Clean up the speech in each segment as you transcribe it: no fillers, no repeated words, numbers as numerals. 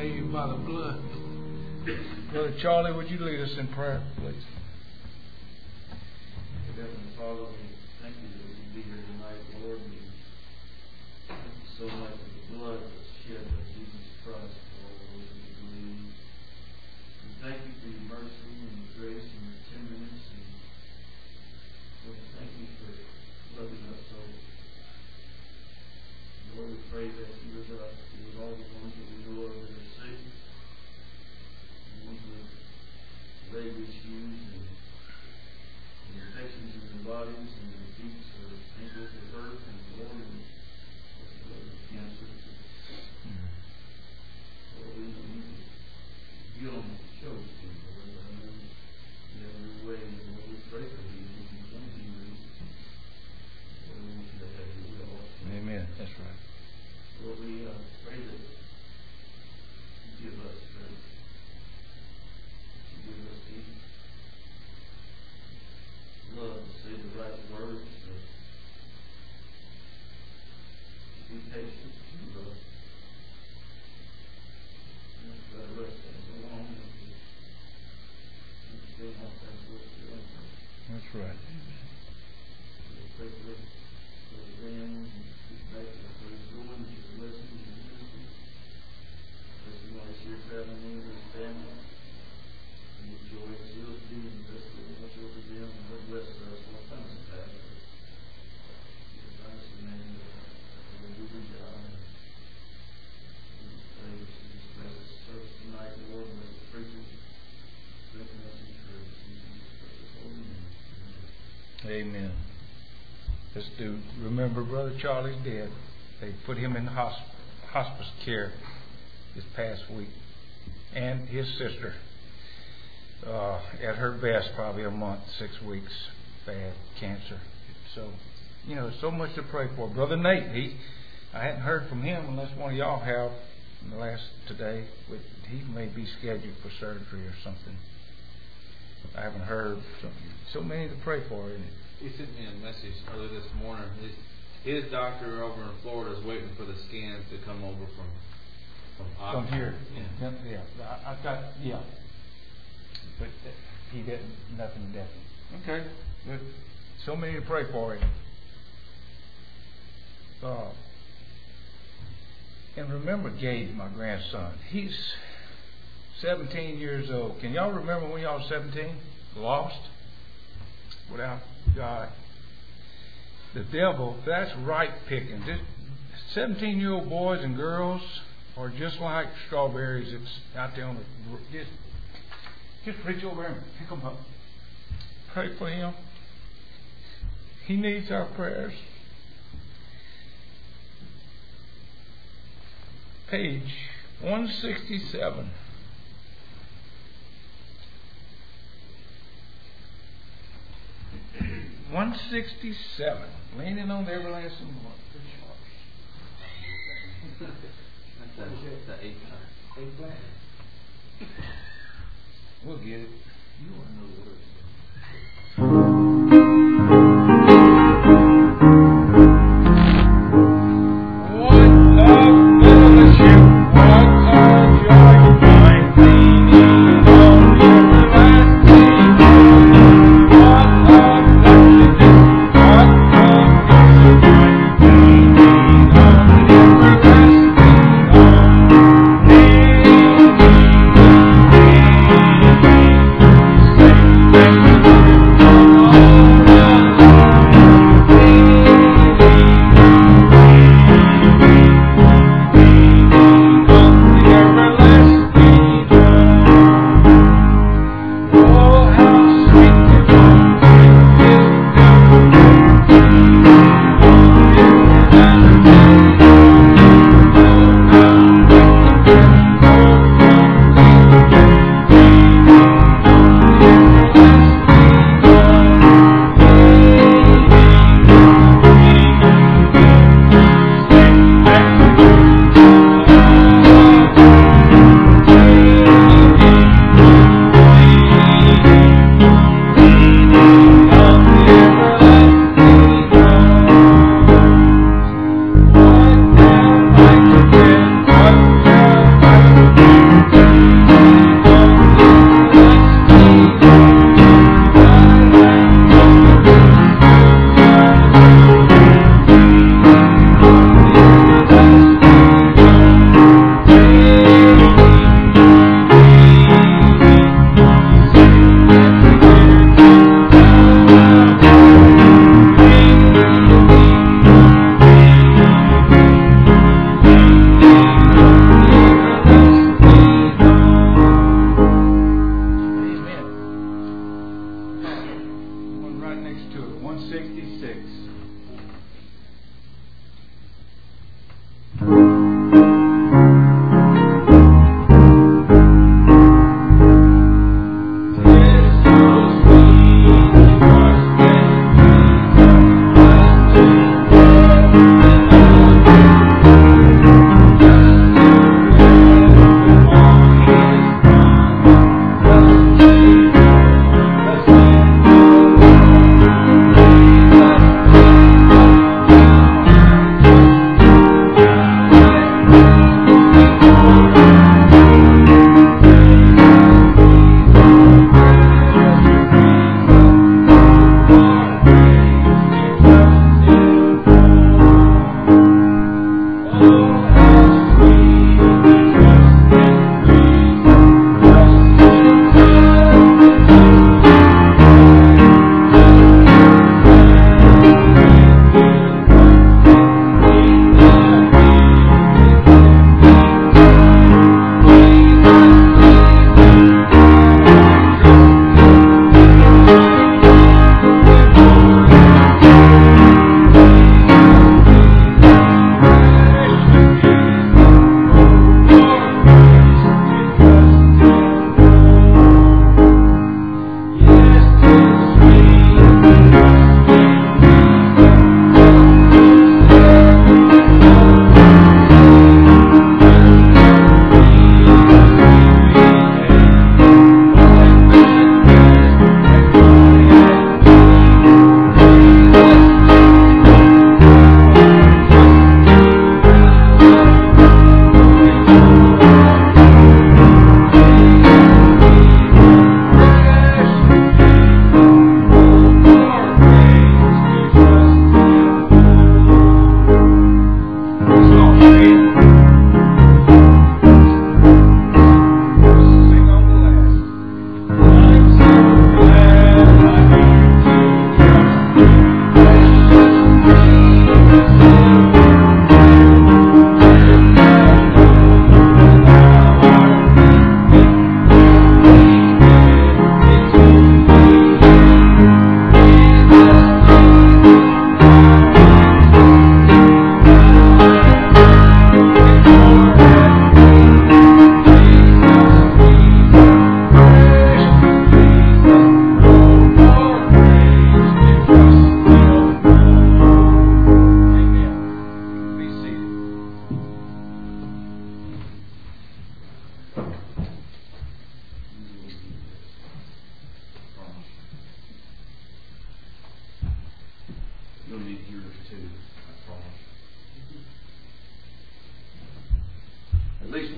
saved by the blood. Brother Charlie, would you lead us in prayer, please? Heavenly Father, we thank you that we can be here tonight, Lord. We thank you so much for the blood that's shed by Jesus Christ for all those who believe. We thank you for your mercy and your grace and your tenderness. And Lord, we thank you for loving us so. Lord, we pray that you would be with all the ones that we know of that are sick, the ones with leg issues and infections in their bodies and their feet or ankles or hurt, and Lord, and cancer. Lord, we know you heal them, show us to, Lord. I know you have your way, and Lord, we pray for these who don't heal. Lord, we want you to have your will also. Amen. That's right. Lord, we pray that you give us strength, that you give us peace, love to say the right words, to be patient, to love. And try to rest things along and still want things to work together. That's right. We pray for them and get back to where he's going, get blessings and ministry. Bless him while he's here traveling with his family. And with joy and zeal to do and bless them, watch over them, and Lord bless us all times and past. In Christ's name, Lord, do good job. We just pray that you just bless this service tonight, Lord, and bless the preachers, strengthen us in church. In Jesus Christ's holy name. Amen. Let's do. Remember, Brother Charlie's dead. They put him in hospice care this past week, and his sister. At her best, probably a month, 6 weeks, bad cancer. So, so much to pray for. Brother Nate, I hadn't heard from him unless one of y'all have in the last today. He may be scheduled for surgery or something. I haven't heard. So many to pray for, isn't it? He sent me a message earlier this morning. His doctor over in Florida is waiting for the scans to come over from here. Yeah. I got. But he didn't, nothing definite. Okay, good. So many to pray for him. And remember Gage, my grandson. He's 17 years old. Can y'all remember when y'all were 17? Lost? Without God. The devil, that's right picking. 17-year-old boys and girls are just like strawberries that's out there on the... Just reach over and pick them up. Pray for him. He needs our prayers. Page 167. Leaning on the everlasting one. That's the 8th time. 8 black. We'll get it. You want to know the words. Thank you.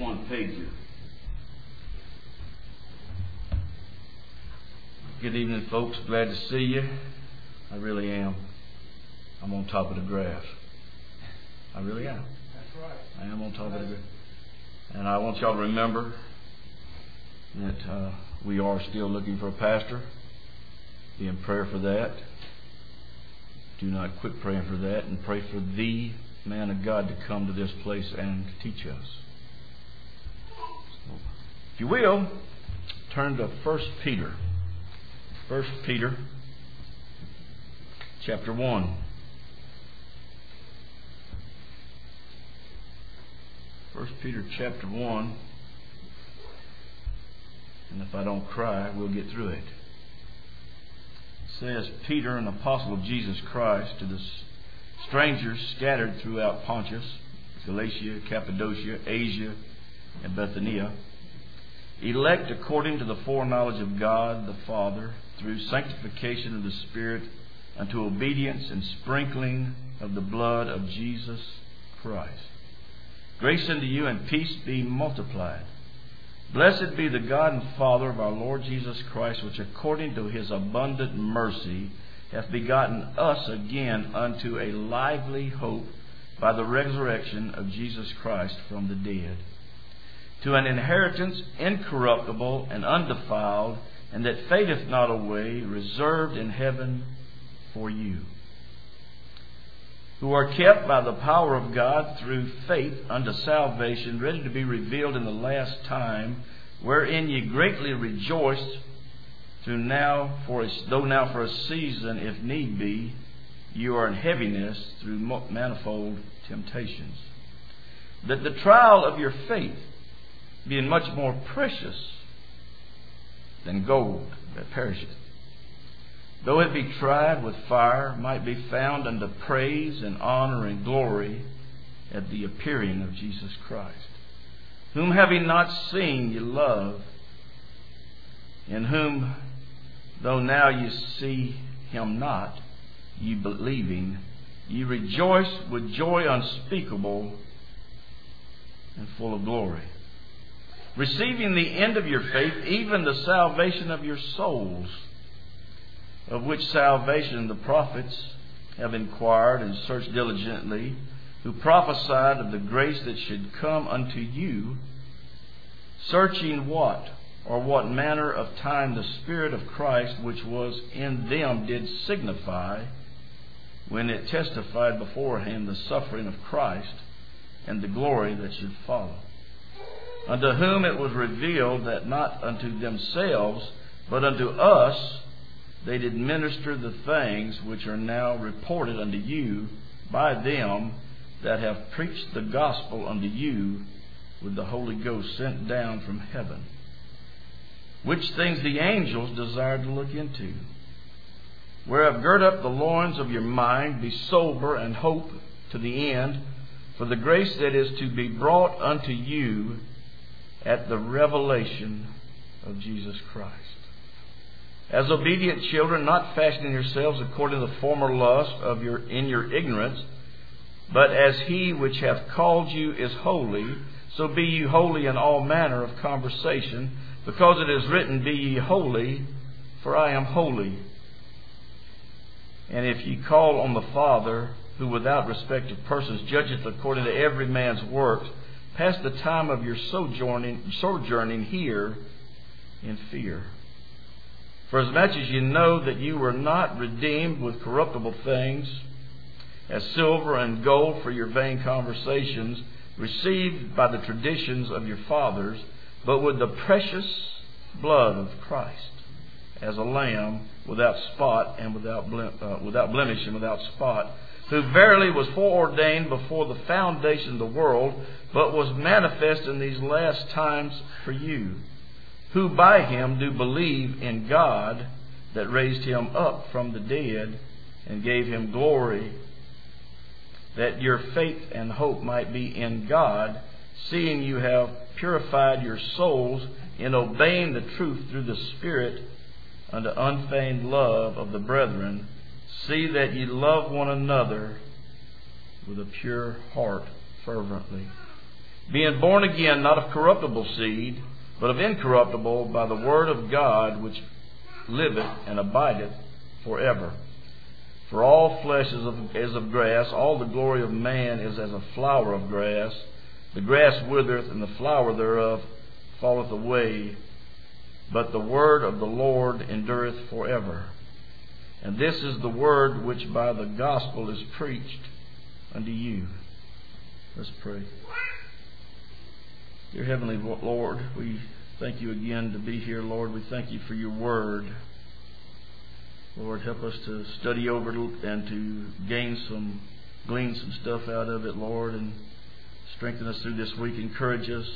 one pager. Good evening, folks. Glad to see you. I really am. I'm on top of the graph. I really am. That's right. I am on top of the graph. And I want y'all to remember that we are still looking for a pastor. Be in prayer for that. Do not quit praying for that, and pray for the man of God to come to this place and teach us. If you will, turn to 1 Peter. 1 Peter chapter 1. 1 Peter chapter 1. And if I don't cry, we'll get through it. It says, Peter, an apostle of Jesus Christ, to the strangers scattered throughout Pontus, Galatia, Cappadocia, Asia, and Bithynia, elect according to the foreknowledge of God the Father, through sanctification of the Spirit, unto obedience and sprinkling of the blood of Jesus Christ. Grace unto you and peace be multiplied. Blessed be the God and Father of our Lord Jesus Christ, which according to His abundant mercy hath begotten us again unto a lively hope by the resurrection of Jesus Christ from the dead, to an inheritance incorruptible and undefiled, and that fadeth not away, reserved in heaven for you, who are kept by the power of God through faith unto salvation, ready to be revealed in the last time, wherein ye greatly rejoiced, though now for a season, if need be, you are in heaviness through manifold temptations, that the trial of your faith, being much more precious than gold that perisheth, though it be tried with fire, might be found unto praise and honor and glory at the appearing of Jesus Christ, whom having not seen ye love, in whom, though now ye see Him not, ye believing, ye rejoice with joy unspeakable and full of glory, receiving the end of your faith, even the salvation of your souls, of which salvation the prophets have inquired and searched diligently, who prophesied of the grace that should come unto you, searching what or what manner of time the Spirit of Christ which was in them did signify, when it testified beforehand the suffering of Christ and the glory that should follow, unto whom it was revealed that not unto themselves but unto us they did minister the things which are now reported unto you by them that have preached the gospel unto you with the Holy Ghost sent down from heaven, which things the angels desired to look into. Whereof gird up the loins of your mind, be sober, and hope to the end for the grace that is to be brought unto you at the revelation of Jesus Christ. As obedient children, not fashioning yourselves according to the former lust in your ignorance, but as He which hath called you is holy, so be ye holy in all manner of conversation, because it is written, Be ye holy, for I am holy. And if ye call on the Father, who without respect of persons judgeth according to every man's works, pass the time of your sojourning here in fear. For as much as you know that you were not redeemed with corruptible things, as silver and gold for your vain conversations, received by the traditions of your fathers, but with the precious blood of Christ, as a lamb without spot and without blemish and without spot, who verily was foreordained before the foundation of the world, but was manifest in these last times for you, who by Him do believe in God, that raised Him up from the dead and gave Him glory, that your faith and hope might be in God, seeing you have purified your souls in obeying the truth through the Spirit unto unfeigned love of the brethren. See that ye love one another with a pure heart fervently, being born again, not of corruptible seed, but of incorruptible, by the word of God, which liveth and abideth forever. For all flesh is of grass, all the glory of man is as a flower of grass. The grass withereth, and the flower thereof falleth away, but the word of the Lord endureth forever. And this is the word which by the gospel is preached unto you. Let's pray. Dear Heavenly Lord, we thank you again to be here, Lord. We thank you for your word. Lord, help us to study over it and to glean some stuff out of it, Lord, and strengthen us through this week. Encourage us.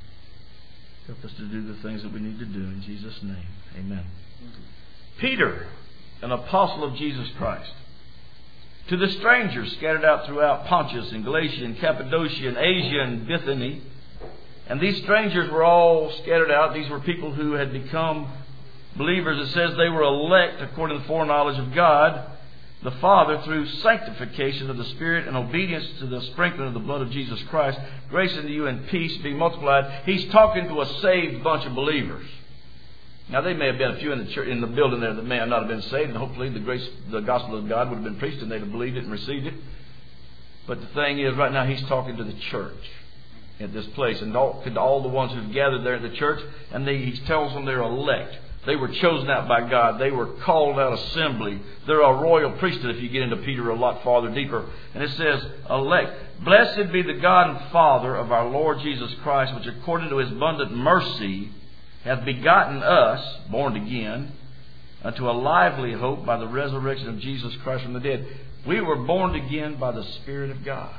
Help us to do the things that we need to do. In Jesus' name, amen. Peter, an apostle of Jesus Christ, to the strangers scattered out throughout Pontus and Galatia and Cappadocia and Asia and Bithynia. And these strangers were all scattered out. These were people who had become believers. It says they were elect according to the foreknowledge of God the Father through sanctification of the Spirit and obedience to the sprinkling of the blood of Jesus Christ. Grace unto you and peace be multiplied. He's talking to a saved bunch of believers. Now, there may have been a few in the church, in the building there, that may have not have been saved, and hopefully the gospel of God would have been preached and they'd have believed it and received it. But the thing is, right now he's talking to the church at this place, and to all the ones who've gathered there at the church, and he tells them they're elect. They were chosen out by God. They were called out assembly. They're a royal priesthood if you get into Peter a lot farther deeper. And it says, elect. Blessed be the God and Father of our Lord Jesus Christ, which according to his abundant mercy hath begotten us, born again, unto a lively hope by the resurrection of Jesus Christ from the dead. We were born again by the Spirit of God.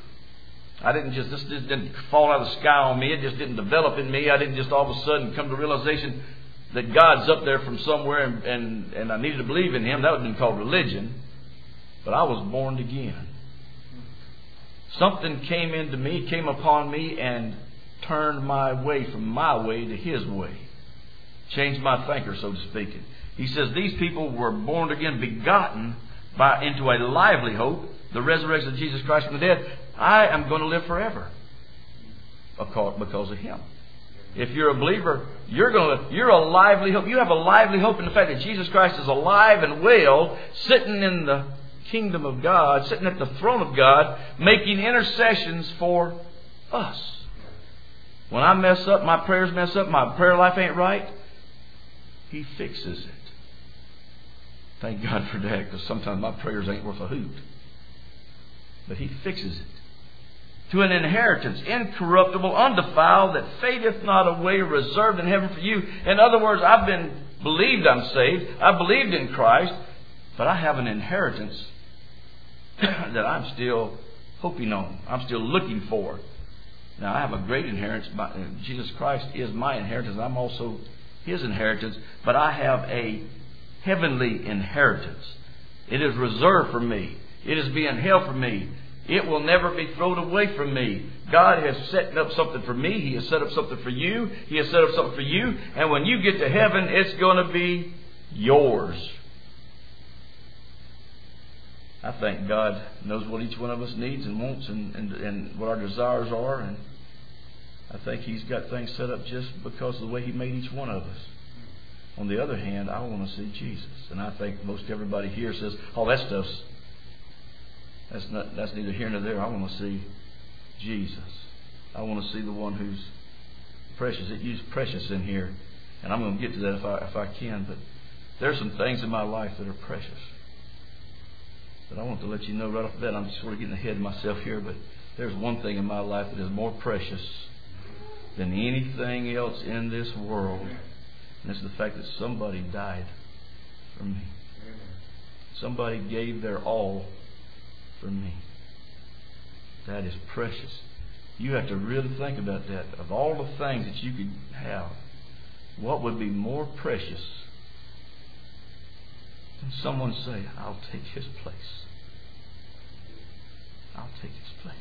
This didn't fall out of the sky on me. It just didn't develop in me. I didn't just all of a sudden come to realization that God's up there from somewhere and I needed to believe in him. That would have been called religion. But I was born again. Something came upon me and turned my way from my way to his way. Changed my thinker, so to speak. He says these people were born again, begotten into a lively hope, the resurrection of Jesus Christ from the dead. I am going to live forever because of him. If you're a believer, you're a lively hope. You have a lively hope in the fact that Jesus Christ is alive and well, sitting in the kingdom of God, sitting at the throne of God, making intercessions for us. When I mess up, my prayers mess up, my prayer life ain't right, he fixes it. Thank God for that, because sometimes my prayers ain't worth a hoot. But he fixes it. To an inheritance, incorruptible, undefiled, that fadeth not away, reserved in heaven for you. In other words, I've believed I'm saved. I believed in Christ. But I have an inheritance that I'm still hoping on. I'm still looking for. Now, I have a great inheritance. Jesus Christ is my inheritance. I'm also his inheritance. But I have a heavenly inheritance. It is reserved for me. It is being held for me. It will never be thrown away from me. God has set up something for me. He has set up something for you. He has set up something for you. And when you get to heaven, it's going to be yours. I think God knows what each one of us needs and wants and what our desires are. And I think he's got things set up just because of the way he made each one of us. On the other hand, I want to see Jesus. And I think most everybody here says, oh, that stuff's That's neither here nor there. I want to see Jesus. I want to see the one who's precious. It used precious in here, and I'm going to get to that if I can. But there's some things in my life that are precious. But I want to let you know right off the bat, I'm sort of getting ahead of myself here, but there's one thing in my life that is more precious than anything else in this world, and it's the fact that somebody died for me. Somebody gave their all for me. That is precious. You have to really think about that. Of all the things that you could have, what would be more precious than someone say, I'll take his place. I'll take his place.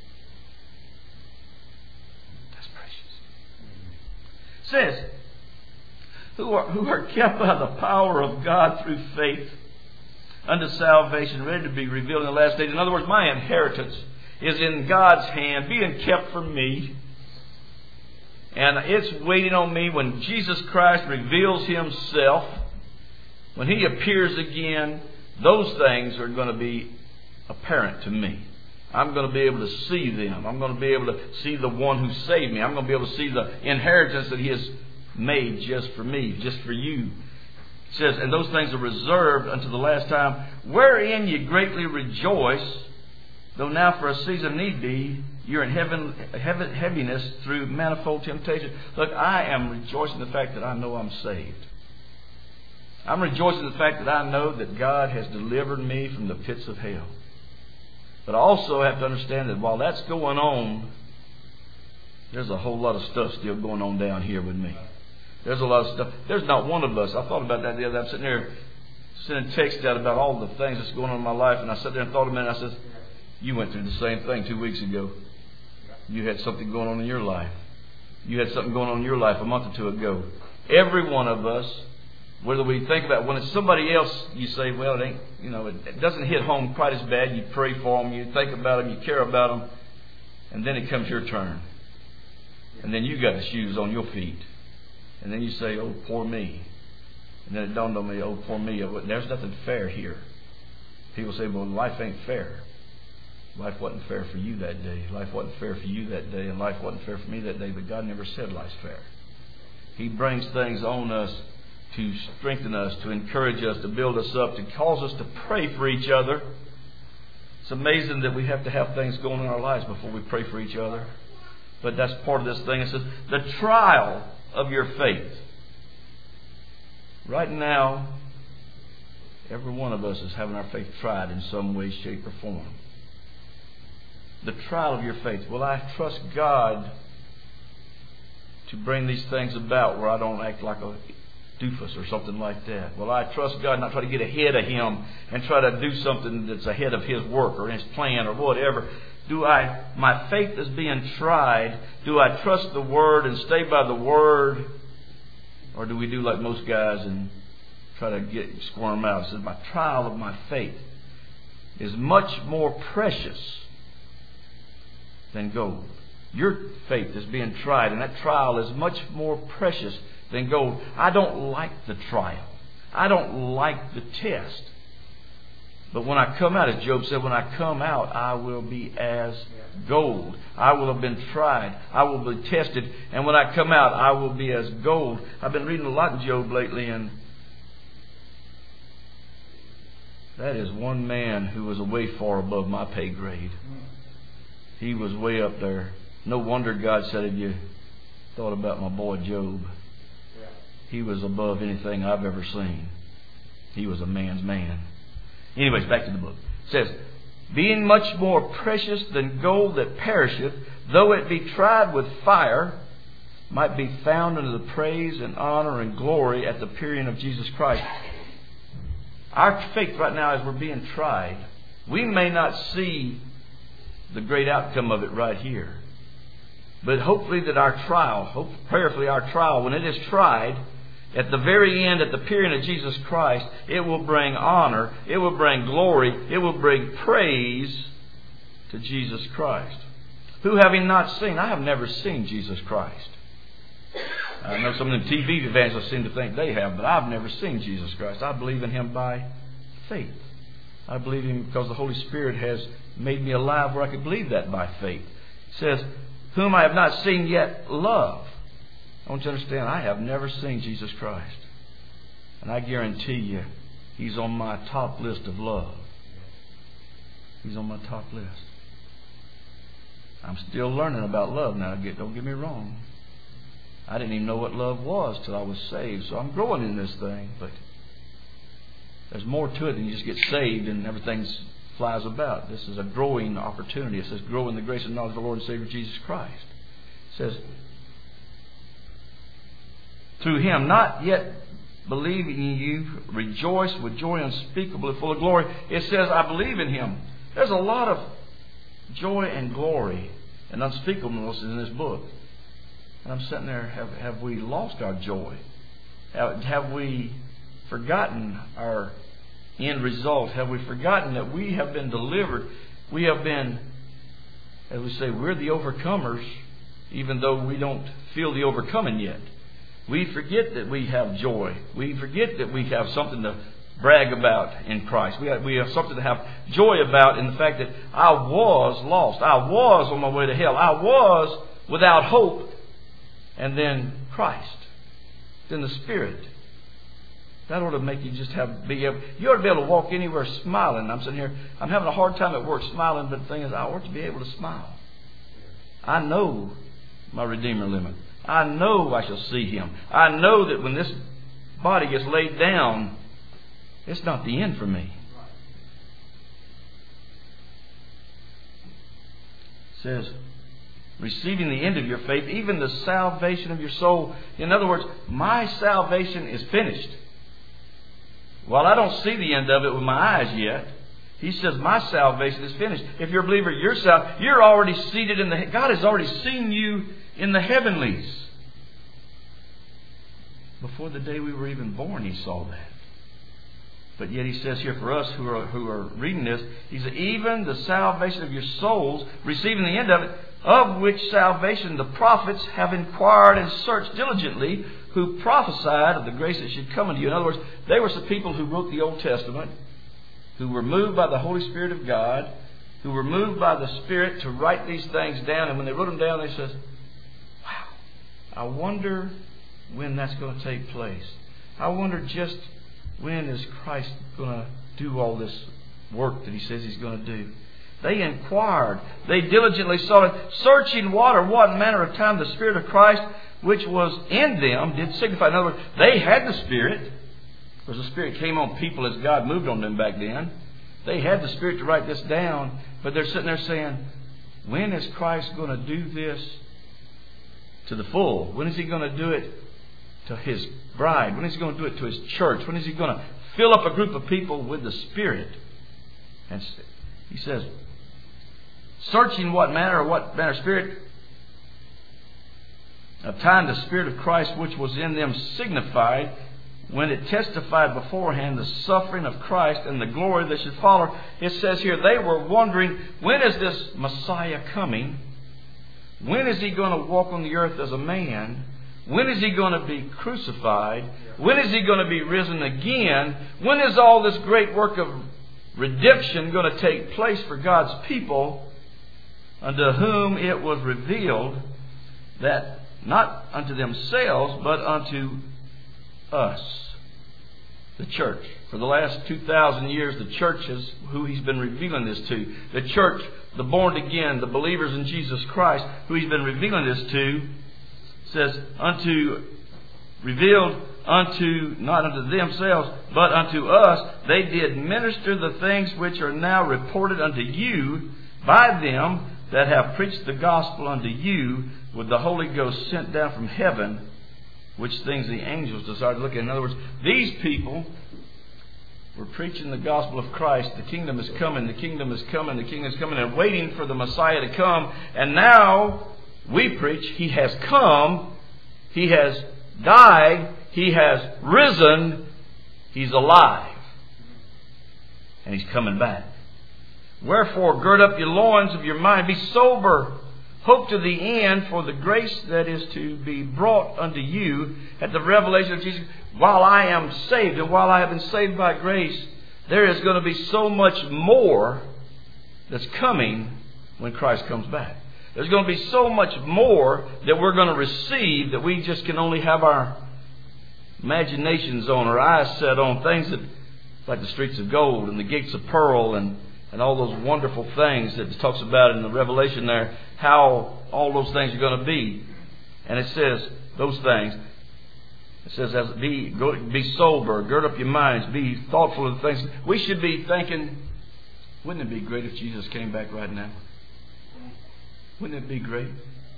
That's precious. It says, who are kept by the power of God through faith unto salvation, ready to be revealed in the last days. In other words, my inheritance is in God's hand, being kept for me. And it's waiting on me when Jesus Christ reveals Himself. When He appears again, those things are going to be apparent to me. I'm going to be able to see them. I'm going to be able to see the one who saved me. I'm going to be able to see the inheritance that He has made just for me, just for you. It says, and those things are reserved unto the last time, wherein ye greatly rejoice, though now for a season need be, you're in heaviness through manifold temptation. Look, I am rejoicing in the fact that I know I'm saved. I'm rejoicing in the fact that I know that God has delivered me from the pits of hell. But I also have to understand that while that's going on, there's a whole lot of stuff still going on down here with me. There's a lot of stuff. There's not one of us. I thought about that the other day. I'm sitting there sending texts out about all the things that's going on in my life. And I sat there and thought a minute. I said, you went through the same thing 2 weeks ago. You had something going on in your life. You had something going on in your life a month or two ago. Every one of us, whether we think about when it's somebody else, you say, well, it ain't, it doesn't hit home quite as bad. You pray for them, you think about them, you care about them, and then it comes your turn. And then you got the shoes on your feet. And then you say, oh, poor me. And then it dawned on me, oh, poor me. There's nothing fair here. People say, well, life ain't fair. Life wasn't fair for you that day. Life wasn't fair for you that day. And life wasn't fair for me that day. But God never said life's fair. He brings things on us to strengthen us, to encourage us, to build us up, to cause us to pray for each other. It's amazing that we have to have things going in our lives before we pray for each other. But that's part of this thing. It says, the trial of your faith. Right now, every one of us is having our faith tried in some way, shape, or form. The trial of your faith. Will I trust God to bring these things about where I don't act like a doofus or something like that? Will I trust God, not try to get ahead of Him and try to do something that's ahead of His work or His plan or whatever? My faith is being tried. Do I trust the Word and stay by the Word? Or do we do like most guys and try to squirm out? It says, my trial of my faith is much more precious than gold. Your faith is being tried, and that trial is much more precious than gold. I don't like the trial. I don't like the test. But when I come out, as Job said, when I come out, I will be as gold. I will have been tried. I will be tested. And when I come out, I will be as gold. I've been reading a lot in Job lately, and that is one man who was way far above my pay grade. He was way up there. No wonder God said, have you thought about my boy Job? He was above anything I've ever seen. He was a man's man. Anyways, back to the book. It says, being much more precious than gold that perisheth, though it be tried with fire, might be found unto the praise and honor and glory at the appearing of Jesus Christ. Our faith right now, as we're being tried, we may not see the great outcome of it right here. But hopefully that our trial, prayerfully our trial, when it is tried, at the very end, at the appearing of Jesus Christ, it will bring honor, it will bring glory, it will bring praise to Jesus Christ. Who having not seen? I have never seen Jesus Christ. I know some of the TV evangelists seem to think they have, but I've never seen Jesus Christ. I believe in Him by faith. I believe in Him because the Holy Spirit has made me alive where I could believe that by faith. It says, whom I have not seen yet love. I want you to understand, I have never seen Jesus Christ. And I guarantee you, He's on my top list of love. He's on my top list. I'm still learning about love now. Don't get me wrong. I didn't even know what love was till I was saved. So I'm growing in this thing. But there's more to it than you just get saved and everything flies about. This is a growing opportunity. It says, grow in the grace and knowledge of the Lord and Savior Jesus Christ. It says, through Him, not yet believing in you, rejoice with joy unspeakable and full of glory. It says, I believe in Him. There's a lot of joy and glory and unspeakableness in this book. And I'm sitting there, have we lost our joy? Have we forgotten our end result? Have we forgotten that we have been delivered? We have been, as we say, we're the overcomers even though we don't feel the overcoming yet. We forget that we have joy. We forget that we have something to brag about in Christ. We have something to have joy about in the fact that I was lost. I was on my way to hell. I was without hope. And then Christ. Then the Spirit. That ought to make you just you ought to be able to walk anywhere smiling. I'm sitting here, I'm having a hard time at work smiling, but the thing is, I ought to be able to smile. I know my Redeemer liveth. I know I shall see Him. I know that when this body gets laid down, it's not the end for me. It says, receiving the end of your faith, even the salvation of your soul. In other words, my salvation is finished. While I don't see the end of it with my eyes yet, He says my salvation is finished. If you're a believer, you're already seated in the... God has already seen you in the heavenlies. Before the day we were even born, He saw that. But yet He says here for us who are reading this, He said, even the salvation of your souls, receiving the end of it, of which salvation the prophets have inquired and searched diligently, who prophesied of the grace that should come unto you. In other words, they were some people who wrote the Old Testament, who were moved by the Holy Spirit of God, who were moved by the Spirit to write these things down. And when they wrote them down, they said, wow, I wonder when that's going to take place. I wonder just when is Christ going to do all this work that He says He's going to do. They inquired. They diligently sought it, searching what manner of time the Spirit of Christ which was in them did signify. In other words, they had the Spirit, because the Spirit came on people as God moved on them back then. They had the Spirit to write this down, but they're sitting there saying, when is Christ going to do this to the full? When is He going to do it to His bride? When is He going to do it to His church? When is He going to fill up a group of people with the Spirit? And He says, searching what manner of Spirit of time the Spirit of Christ which was in them signified, when it testified beforehand the suffering of Christ and the glory that should follow. It says here, they were wondering, when is this Messiah coming? When is He going to walk on the earth as a man? When is He going to be crucified? When is He going to be risen again? When is all this great work of redemption going to take place for God's people, unto whom it was revealed that not unto themselves, but unto us, the church. For the last 2,000 years, the church is who He's been revealing this to. The church, the born again, the believers in Jesus Christ, who He's been revealing this to, says, revealed unto, not unto themselves, but unto us, they did minister the things which are now reported unto you by them that have preached the gospel unto you, with the Holy Ghost sent down from heaven, which things the angels desired to look at. In other words, these people were preaching the gospel of Christ. The kingdom is coming, the kingdom is coming, the kingdom is coming, and waiting for the Messiah to come. And now we preach He has come, He has died, He has risen, He's alive, and He's coming back. Wherefore, gird up your loins of your mind, be sober, hope to the end for the grace that is to be brought unto you at the revelation of Jesus. While I am saved, and while I have been saved by grace, there is going to be so much more that's coming when Christ comes back. There's going to be so much more that we're going to receive that we just can only have our imaginations on, our eyes set on, things that, like the streets of gold and the gates of pearl and all those wonderful things that it talks about in the Revelation there, how all those things are going to be. And it says, those things, it says, be sober, gird up your minds, be thoughtful of the things. We should be thinking, wouldn't it be great if Jesus came back right now? Wouldn't it be great?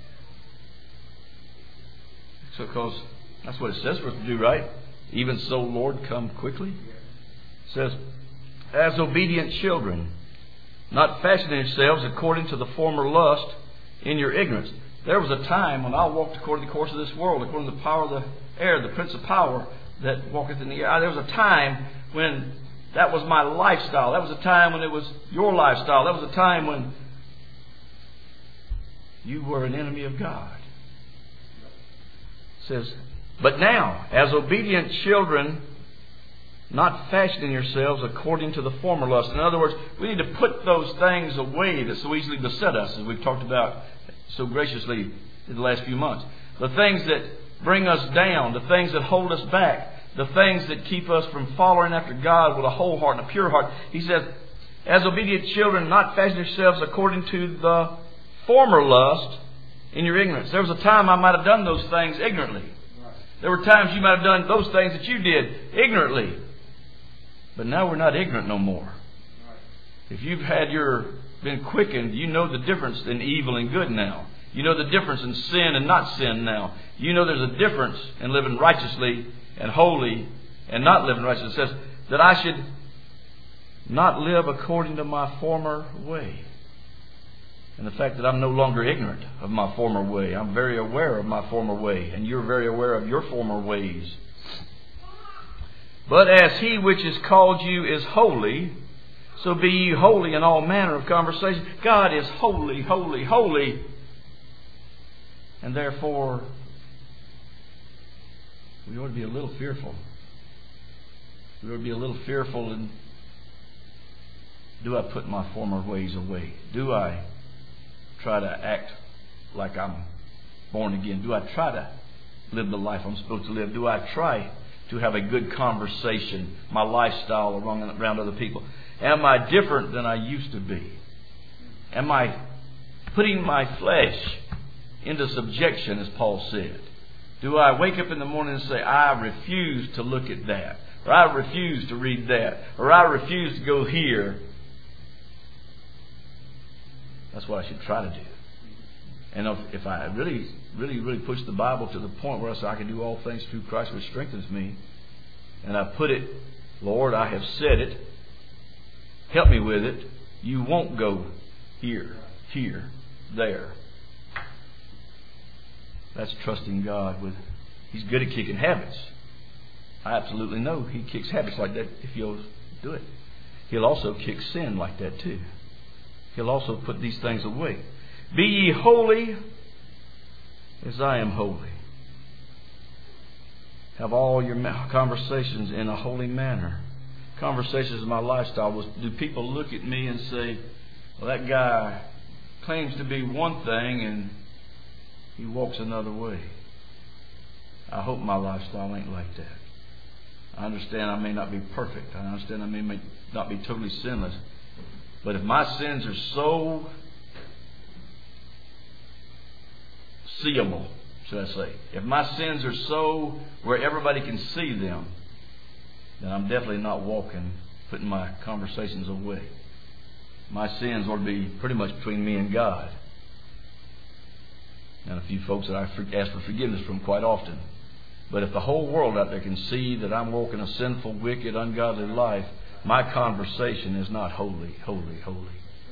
So, because that's what it says for us to do, right? Even so, Lord, come quickly. It says, as obedient children, not fashioning yourselves according to the former lust in your ignorance. There was a time when I walked according to the course of this world, according to the power of the air, the prince of power that walketh in the air. There was a time when that was my lifestyle. That was a time when it was your lifestyle. That was a time when you were an enemy of God. says, but now, as obedient children, not fashioning yourselves according to the former lust. In other words, we need to put those things away that so easily beset us, as we've talked about so graciously in the last few months. The things that bring us down, the things that hold us back, the things that keep us from following after God with a whole heart and a pure heart. He says, as obedient children, not fashioning yourselves according to the former lust in your ignorance. There was a time I might have done those things ignorantly. There were times you might have done those things that you did ignorantly. But now we're not ignorant no more. If you've been quickened, you know the difference in evil and good now. You know the difference in sin and not sin now. You know there's a difference in living righteously and holy and not living righteously. It says that I should not live according to my former way. And the fact that I'm no longer ignorant of my former way. I'm very aware of my former way. And you're very aware of your former ways. But as He which has called you is holy, so be ye holy in all manner of conversation. God is holy, holy, holy. And therefore, we ought to be a little fearful. We ought to be a little fearful in, do I put my former ways away? Do I try to act like I'm born again? Do I try to live the life I'm supposed to live? Do I try to have a good conversation, my lifestyle around other people? Am I different than I used to be? Am I putting my flesh into subjection, as Paul said? Do I wake up in the morning and say, I refuse to look at that, or I refuse to read that, or I refuse to go here? That's what I should try to do. And if I really, really, really push the Bible to the point where I say I can do all things through Christ which strengthens me, and I put it, Lord, I have said it, help me with it. You won't go here, there. That's trusting God with. He's good at kicking habits. I absolutely know He kicks habits like that if you'll do it. He'll also kick sin like that too. He'll also put these things away. Be ye holy as I am holy. Have all your conversations in a holy manner. Conversations in my lifestyle. Do people look at me and say, well, that guy claims to be one thing and he walks another way? I hope my lifestyle ain't like that. I understand I may not be perfect. I understand I may not be totally sinless. But if my sins are so seeable, should I say, if my sins are so where everybody can see them, then I'm definitely not putting my conversations away. My sins ought to be pretty much between me and God. And a few folks that I ask for forgiveness from quite often. But if the whole world out there can see that I'm walking a sinful, wicked, ungodly life, my conversation is not holy, holy, holy.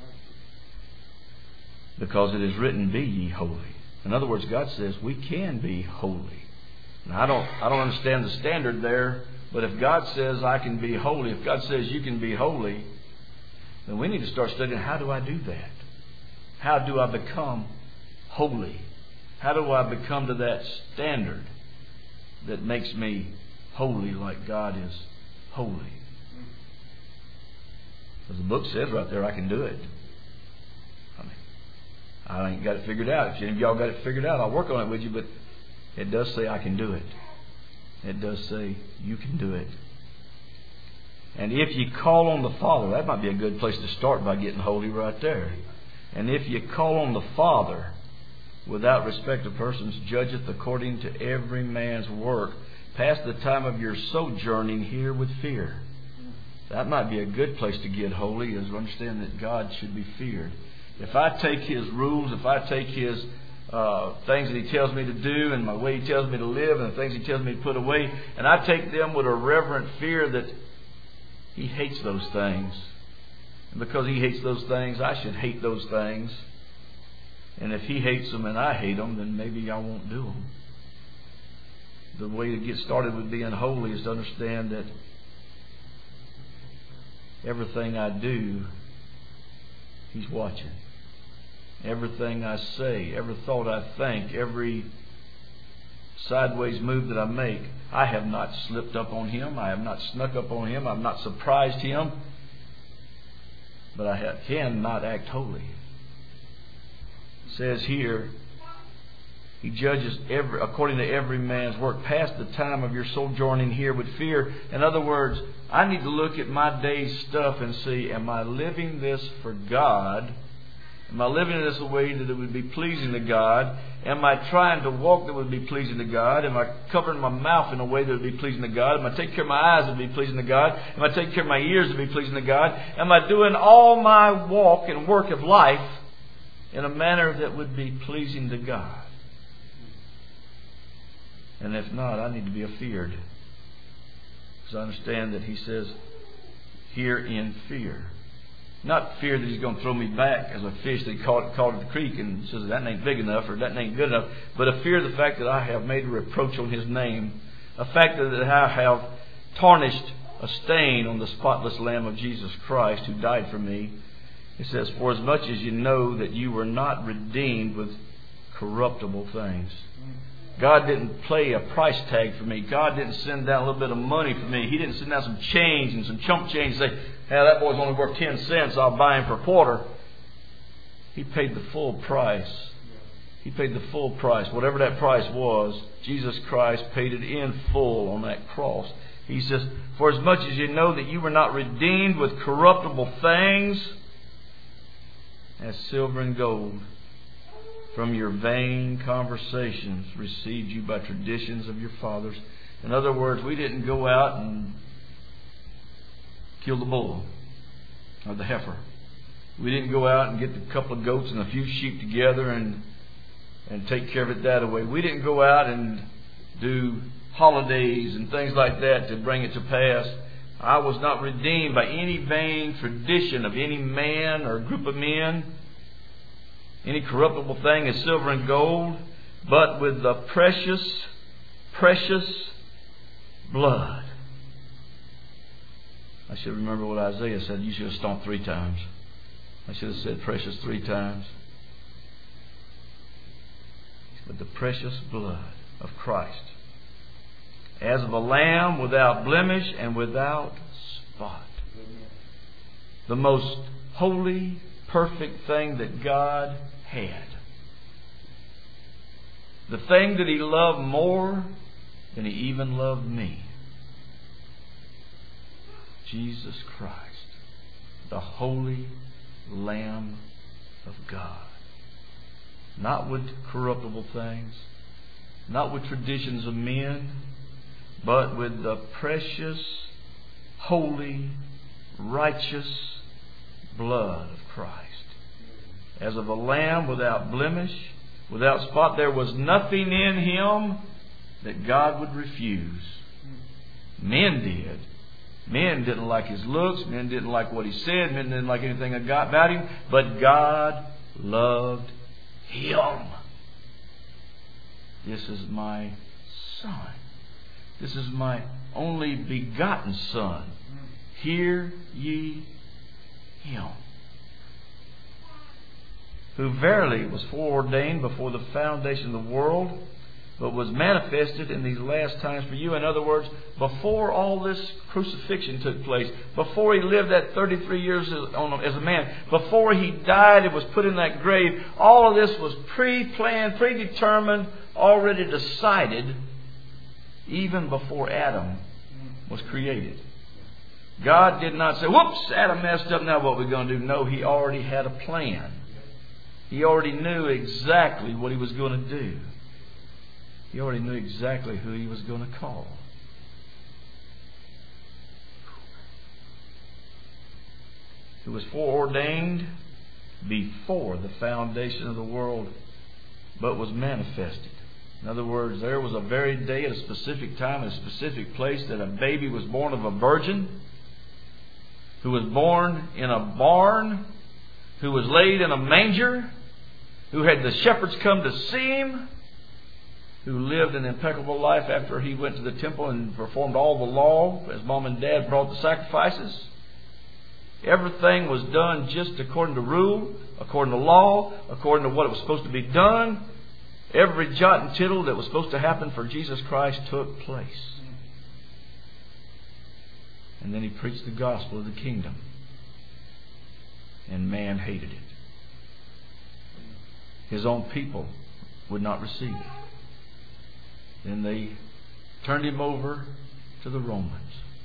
Because it is written, be ye holy. In other words, God says we can be holy. Now, I don't understand the standard there, but if God says I can be holy, if God says you can be holy, then we need to start studying, how do I do that? How do I become holy? How do I become to that standard that makes me holy like God is holy? As the book says right there, I can do it. I ain't got it figured out. If any of y'all got it figured out, I'll work on it with you, but it does say I can do it. It does say you can do it. And if you call on the Father, that might be a good place to start by getting holy right there. And if you call on the Father, without respect of persons, judgeth according to every man's work, pass the time of your sojourning here with fear. That might be a good place to get holy, is to understand that God should be feared. If I take His rules, if I take His things that He tells me to do, and my way He tells me to live, and the things He tells me to put away, and I take them with a reverent fear that He hates those things. And because He hates those things, I should hate those things. And if He hates them and I hate them, then maybe I won't do them. The way to get started with being holy is to understand that everything I do, He's watching. Everything I say, every thought I think, every sideways move that I make, I have not slipped up on Him. I have not snuck up on Him. I have not surprised Him. But I cannot act holy. It says here, He judges according to every man's work. Pass the time of your sojourning here with fear. In other words, I need to look at my day's stuff and see, am I living this for God? Am I living this a way that it would be pleasing to God? Am I trying to walk that would be pleasing to God? Am I covering my mouth in a way that would be pleasing to God? Am I taking care of my eyes that would be pleasing to God? Am I taking care of my ears that would be pleasing to God? Am I doing all my walk and work of life in a manner that would be pleasing to God? And if not, I need to be afeared. Because I understand that He says, here in fear. Not fear that He's going to throw me back as a fish that He caught at the creek and says that ain't big enough or that ain't good enough. But a fear of the fact that I have made a reproach on His name. A fact that I have tarnished a stain on the spotless Lamb of Jesus Christ who died for me. It says, for as much as you know that you were not redeemed with corruptible things. God didn't play a price tag for me. God didn't send down a little bit of money for me. He didn't send down some change and some chump change and say, hey, that boy's only worth 10 cents. I'll buy him for a quarter. He paid the full price. He paid the full price. Whatever that price was, Jesus Christ paid it in full on that cross. He says, for as much as you know that you were not redeemed with corruptible things, as silver and gold, from your vain conversations received you by traditions of your fathers. In other words, we didn't go out and kill the bull or the heifer. We didn't go out and get a couple of goats and a few sheep together and take care of it that way. We didn't go out and do holidays and things like that to bring it to pass. I was not redeemed by any vain tradition of any man or group of men, any corruptible thing as silver and gold, but with the precious, precious blood. I should remember what Isaiah said. You should have stomped 3 times. I should have said precious 3 times. With the precious blood of Christ, as of a lamb without blemish and without spot. The most holy, perfect thing that God had. The thing that He loved more than He even loved me. Jesus Christ, the holy Lamb of God. Not with corruptible things, not with traditions of men, but with the precious, holy, righteous blood of Christ. As of a lamb without blemish, without spot, there was nothing in Him that God would refuse. Men did. Men didn't like His looks. Men didn't like what He said. Men didn't like anything about Him. But God loved Him. This is my Son. This is my only begotten Son. Hear ye Him. Who verily was foreordained before the foundation of the world, but was manifested in these last times for you. In other words, before all this crucifixion took place, before He lived that 33 years as a man, before He died and was put in that grave, all of this was pre-planned, predetermined, already decided, even before Adam was created. God did not say, whoops, Adam messed up, now what are we going to do? No, He already had a plan. He already knew exactly what He was going to do. He already knew exactly who He was going to call. Who was foreordained before the foundation of the world, but was manifested. In other words, there was a very day at a specific time, at a specific place, that a baby was born of a virgin, who was born in a barn, who was laid in a manger, who had the shepherds come to see Him, who lived an impeccable life after He went to the temple and performed all the law as Mom and Dad brought the sacrifices. Everything was done just according to rule, according to law, according to what it was supposed to be done. Every jot and tittle that was supposed to happen for Jesus Christ took place. And then He preached the gospel of the kingdom. And man hated it. His own people would not receive it. Then they turned Him over to the Romans.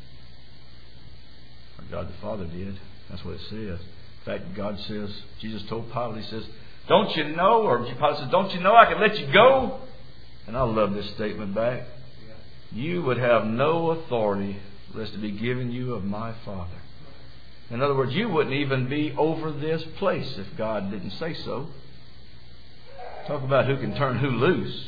Or God the Father did. That's what it says. In fact, God says, Jesus told Pilate, He says, don't you know, or Pilate says, don't you know I can let you go? And I love this statement back. You would have no authority lest it be given you of my Father. In other words, you wouldn't even be over this place if God didn't say so. Talk about who can turn who loose.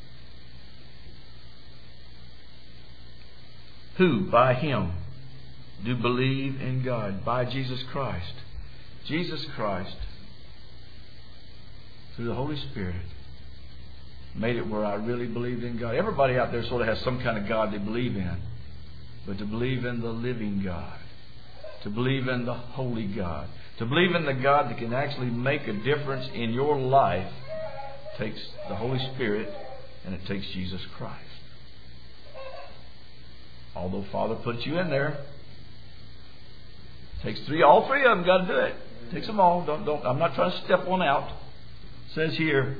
Who, by Him, do believe in God, by Jesus Christ. Jesus Christ, through the Holy Spirit, made it where I really believed in God. Everybody out there sort of has some kind of God they believe in. But to believe in the living God, to believe in the holy God, to believe in the God that can actually make a difference in your life, takes the Holy Spirit and it takes Jesus Christ. Although Father puts you in there, takes all three of them got to do it. Takes them all. Don't. I'm not trying to step one out. It says here,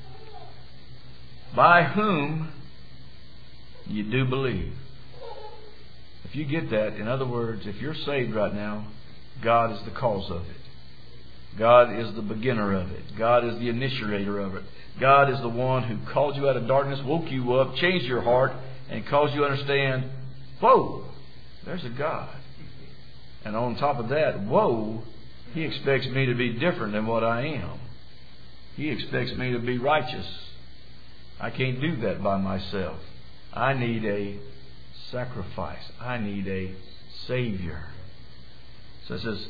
by whom you do believe. If you get that, in other words, if you're saved right now, God is the cause of it. God is the beginner of it. God is the initiator of it. God is the one who called you out of darkness, woke you up, changed your heart, and caused you to understand, whoa, there's a God. And on top of that, whoa, He expects me to be different than what I am. He expects me to be righteous. I can't do that by myself. I need a sacrifice. I need a Savior. So it says,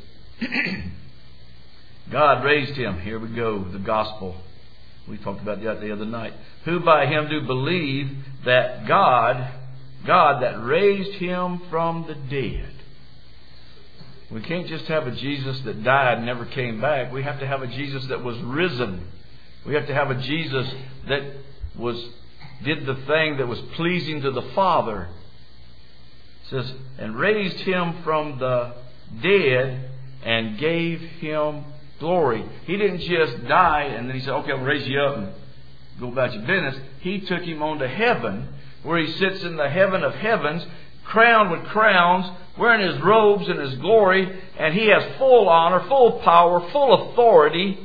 God raised Him. Here we go, the gospel. We talked about that the other night. Who by Him do believe that God that raised Him from the dead. We can't just have a Jesus that died and never came back. We have to have a Jesus that was risen. We have to have a Jesus that did the thing that was pleasing to the Father. It says, and raised Him from the dead and gave Him glory. He didn't just die and then He said, okay, I'll raise you up and go about your business. He took Him on to heaven, where He sits in the heaven of heavens, crowned with crowns, wearing His robes and His glory, and He has full honor, full power, full authority.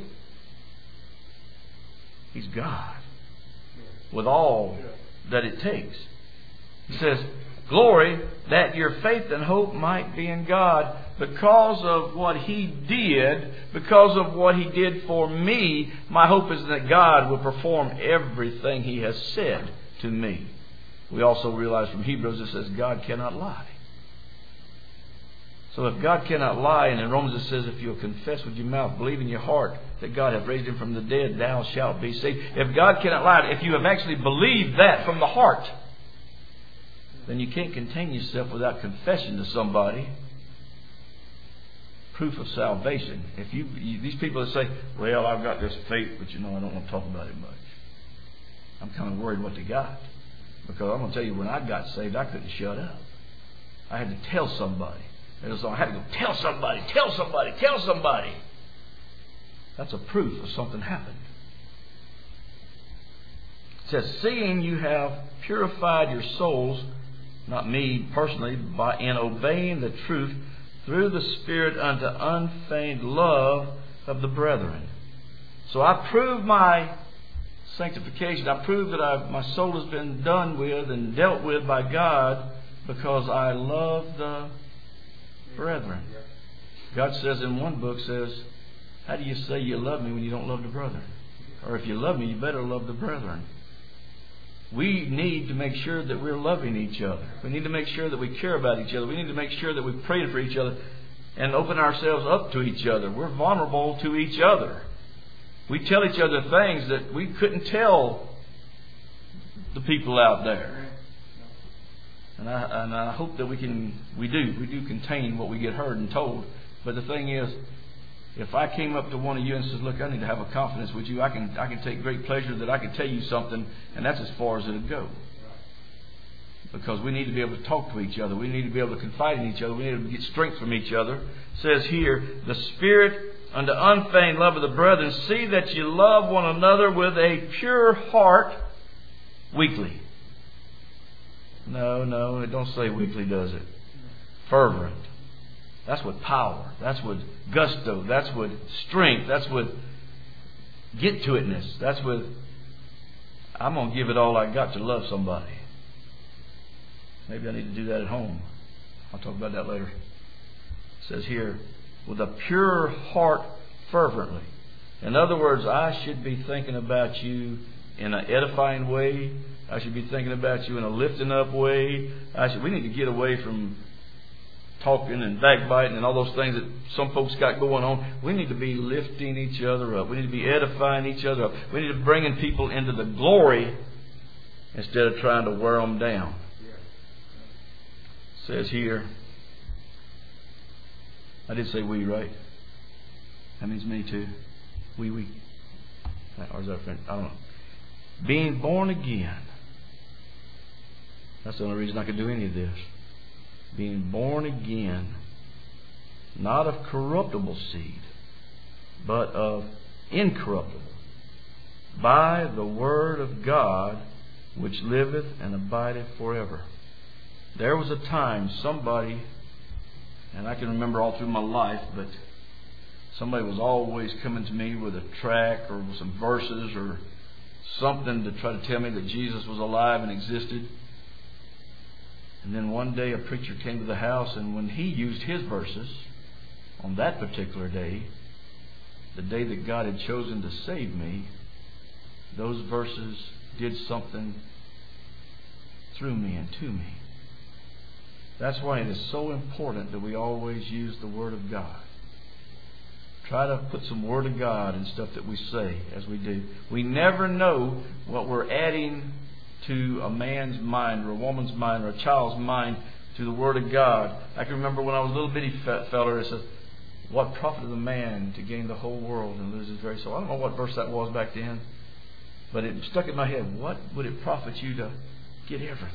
He's God with all that it takes. He says, glory, that your faith and hope might be in God. Because of what He did, because of what He did for me, my hope is that God will perform everything He has said to me. We also realize from Hebrews it says God cannot lie. So if God cannot lie, and in Romans it says if you'll confess with your mouth, believe in your heart that God hath raised Him from the dead, thou shalt be saved. If God cannot lie, if you have actually believed that from the heart, then you can't contain yourself without confession to somebody. Proof of salvation. If these people that say, well, I've got this faith, but I don't want to talk about it much. I'm kind of worried what they got. Because I'm going to tell you, when I got saved, I couldn't shut up. I had to tell somebody. I had to go, tell somebody, tell somebody, tell somebody. That's a proof of something happened. It says, seeing you have purified your souls, not me personally, in obeying the truth through the Spirit unto unfeigned love of the brethren. So I prove my sanctification. I prove that my soul has been done with and dealt with by God because I love the brethren. God says in one book, says, how do you say you love me when you don't love the brethren? Or if you love me, you better love the brethren. We need to make sure that we're loving each other. We need to make sure that we care about each other. We need to make sure that we pray for each other and open ourselves up to each other. We're vulnerable to each other. We tell each other things that we couldn't tell the people out there. And I hope that we do contain what we get heard and told. But the thing is, If I came up to one of you and says, look, I need to have a confidence with you, I can take great pleasure that I can tell you something, and that's as far as it'll go. Because we need to be able to talk to each other. We need to be able to confide in each other. We need to get strength from each other. It says here, the Spirit unto unfeigned love of the brethren, see that you love one another with a pure heart weekly. No, it don't say weekly, does it? Fervent. That's with power. That's with gusto. That's with strength. That's with get-to-itness. That's with, I'm going to give it all I got to love somebody. Maybe I need to do that at home. I'll talk about that later. It says here, with a pure heart fervently. In other words, I should be thinking about you in an edifying way. I should be thinking about you in a lifting up way. We need to get away from talking and backbiting and all those things that some folks got going on. We need to be lifting each other up. We need to be edifying each other up. We need to be bringing people into the glory instead of trying to wear them down. It says here, I did say we, right? That means me too. We. Or is that a friend? I don't know. Being born again. That's the only reason I could do any of this. Being born again, not of corruptible seed, but of incorruptible, by the word of God, which liveth and abideth forever. There was a time somebody, and I can remember all through my life, but somebody was always coming to me with a tract or with some verses or something to try to tell me that Jesus was alive and existed. And then one day a preacher came to the house, and when he used his verses on that particular day, the day that God had chosen to save me, those verses did something through me and to me. That's why it is so important that we always use the Word of God. Try to put some Word of God in stuff that we say as we do. We never know what we're adding to a man's mind or a woman's mind or a child's mind to the Word of God. I can remember when I was a little bitty feller, it says, what profited a man to gain the whole world and lose his very soul? I don't know what verse that was back then, but it stuck in my head. What would it profit you to get everything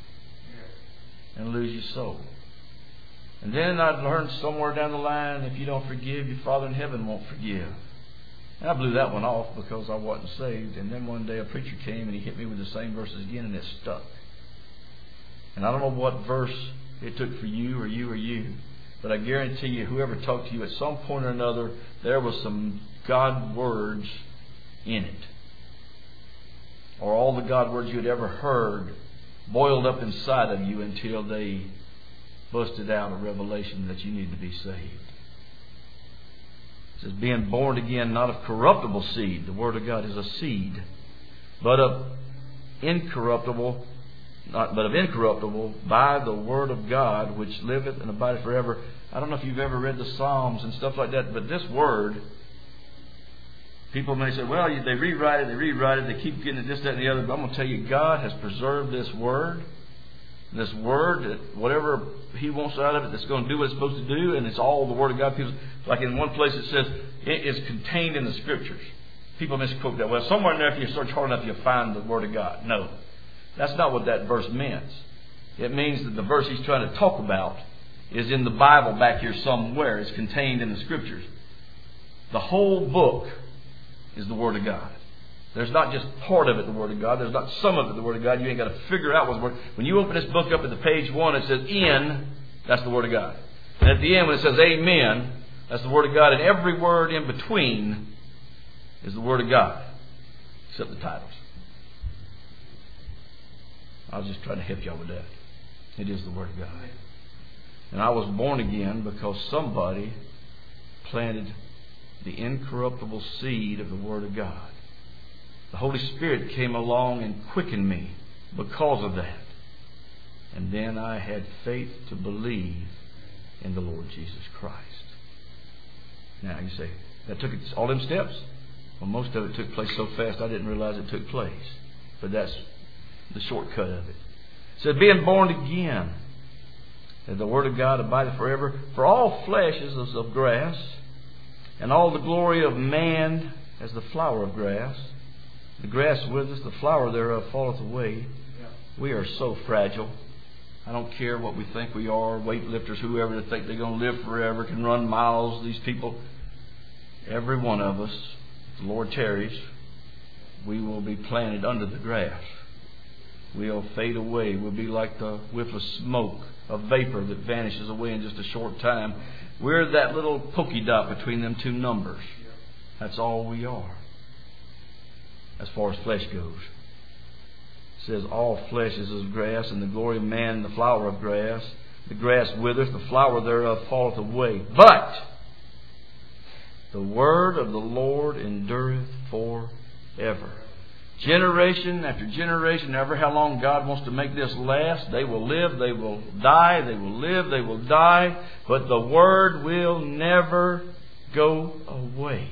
and lose your soul? And then I learned somewhere down the line, if you don't forgive, your Father in heaven won't forgive. And I blew that one off because I wasn't saved. And then one day a preacher came and he hit me with the same verses again, and it stuck. And I don't know what verse it took for you or you, but I guarantee you, whoever talked to you at some point or another, there was some God words in it. Or all the God words you had ever heard boiled up inside of you until they busted out a revelation that you need to be saved. It says, being born again, not of corruptible seed. The Word of God is a seed. But of incorruptible, by the Word of God, which liveth and abideth forever. I don't know if you've ever read the Psalms and stuff like that, but this Word, people may say, well, they rewrite it, they keep getting it, this, that, and the other. But I'm going to tell you, God has preserved this Word. This Word, whatever He wants out of it, that's going to do what it's supposed to do, and it's all the Word of God. People, like in one place it says, it is contained in the Scriptures. People misquote that. Well, somewhere in there, if you search hard enough, you'll find the Word of God. No, that's not what that verse means. It means that the verse he's trying to talk about is in the Bible back here somewhere. It's contained in the Scriptures. The whole book is the Word of God. There's not just part of it the Word of God. There's not some of it the Word of God. You ain't got to figure out what's the Word. When you open this book up at the page 1, it says in, that's the Word of God. And at the end when it says amen, that's the Word of God. And every word in between is the Word of God. Except the titles. I was just trying to help y'all with that. It is the Word of God. And I was born again because somebody planted the incorruptible seed of the Word of God. The Holy Spirit came along and quickened me because of that. And then I had faith to believe in the Lord Jesus Christ. Now you say, that took all them steps? Well, most of it took place so fast I didn't realize it took place. But that's the shortcut of it. It said, being born again, that the Word of God abideth forever. For all flesh is as of grass, And all the glory of man as the flower of grass. The grass withers, the flower thereof falleth away. We are so fragile. I don't care what we think we are, weightlifters, whoever that think they're going to live forever, can run miles, these people. Every one of us, if the Lord tarries, we will be planted under the grass. We'll fade away. We'll be like the whiff of smoke, a vapor that vanishes away in just a short time. We're that little polka dot between them two numbers. That's all we are, as far as flesh goes. It says, all flesh is as grass, and the glory of man the flower of grass. The grass withereth, the flower thereof falleth away. But the word of the Lord endureth forever. Generation after generation, ever how long God wants to make this last, they will live, they will die, they will live, they will die, but the word will never go away.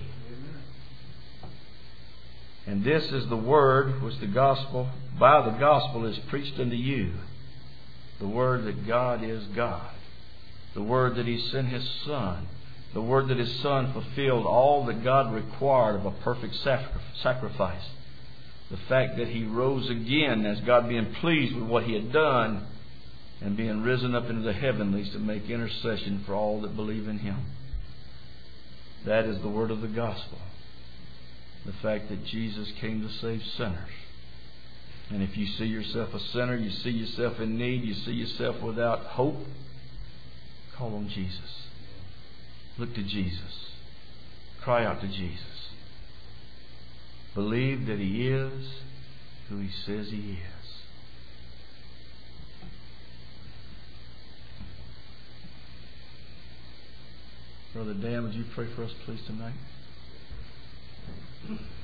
And this is the word which the gospel, by the gospel, is preached unto you. The word that God is God. The word that He sent His Son. The word that His Son fulfilled all that God required of a perfect sacrifice. The fact that He rose again as God being pleased with what He had done and being risen up into the heavenlies to make intercession for all that believe in Him. That is the word of the gospel. The fact that Jesus came to save sinners. And if you see yourself a sinner, you see yourself in need, you see yourself without hope, call on Jesus. Look to Jesus. Cry out to Jesus. Believe that He is who He says He is. Brother Dan, would you pray for us please tonight?